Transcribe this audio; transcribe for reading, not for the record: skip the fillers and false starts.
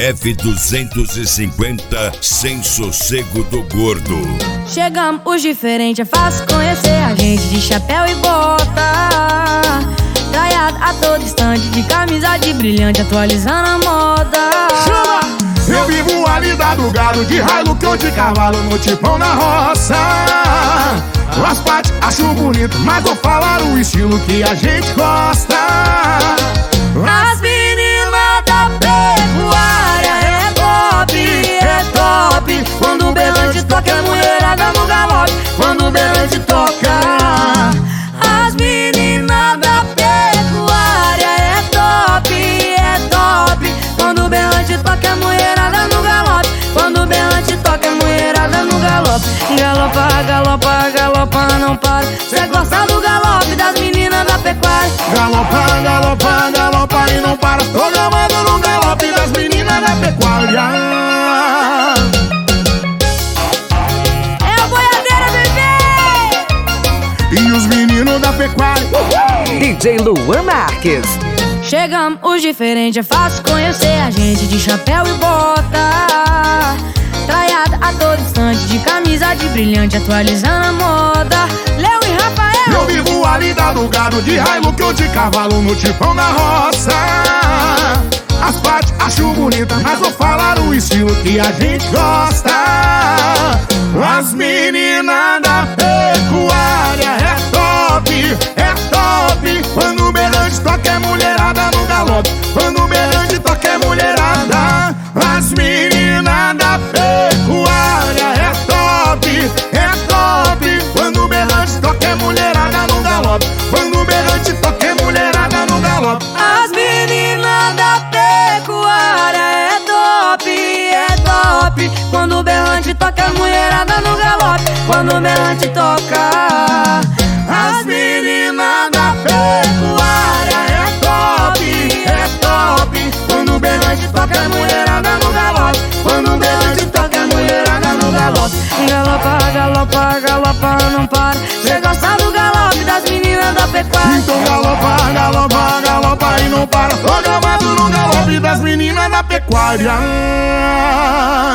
F250 Sem Sossego do Gordo. Chegamos os diferentes, é fácil conhecer a gente de chapéu e bota, traiado a todo instante, de camisa de brilhante, atualizando a moda. Chama! Eu vivo a vida do gado, de Hilux ou de cavalo, no tipão na roça. As partes acho bonito, mas vou falar o estilo que a gente gosta. As meninas da pecuária é top. Quando o berrante toca, é mulherada no galope. Quando o berrante toca, as meninas da pecuária é top. Quando o berrante toca, é mulherada no galope. Quando o berrante toca, é mulherada no galope. Galopa, não para. Cê gosta do galope das meninas da pecuária. Galopa e não para. Tô gamando no galope das meninas da pecuária. É a boiadeira, bebê! E os meninos da pecuária. DJ Luan Marques. Chegamos os diferentes, é fácil conhecer a gente de chapéu e bota, traiada a todo instante, de camisa de brilhante, atualizando a moda. Léo e Rafael. Eu vivo a vida do gado, de Hilux ou de cavalo, no tipão na roça. As partes acho bonita, mas vou falar o estilo que a gente gosta. As meninas da pecuária é top. Quando o berrante toca, é mulherada no galope. Quando o berrante toca, é mulherada. As meninas da pecuária é top. Quando o berrante toca, é mulherada no galope. Quando o berrante toca, é mulherada no galope. As meninas da pecuária é top. Quando o berrante toca, é mulherada no galope. Quando o berrante toca, as meninas da pecuária é top. Quando o berrante toca, é mulherada no galope. Quando o berrante toca, é mulherada no galope. Galopa, não para. Cê gosta do galope das meninas da pecuária. Então galopa e não para. Tô gamado no galope das meninas da pecuária.